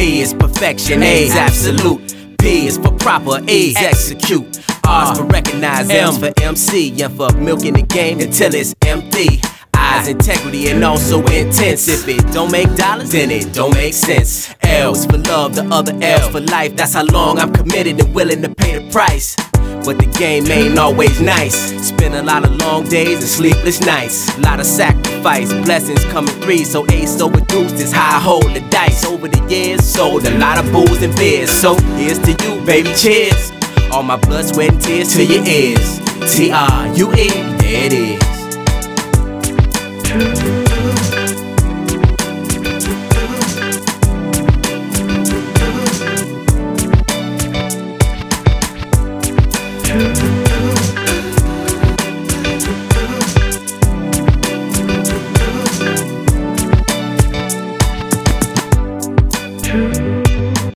P is perfection, A is absolute. P is for proper, E execute. R is for recognize, M for MC, M for milking the game until it's empty. I's integrity and also intense. If it don't make dollars, then it don't make sense. L's for love, the other L's for life. That's how long I'm committed and willing to pay the price. But the game ain't always nice. Spend a lot of long days and sleepless nights. A lot of sacrifice, blessings come in threes. So ace overdosed is how I hold the dice. Over the years, sold a lot of booze and beers. So here's to you, baby, cheers. All my blood, sweat, and tears to your ears. T-R-U-E, there it is. True.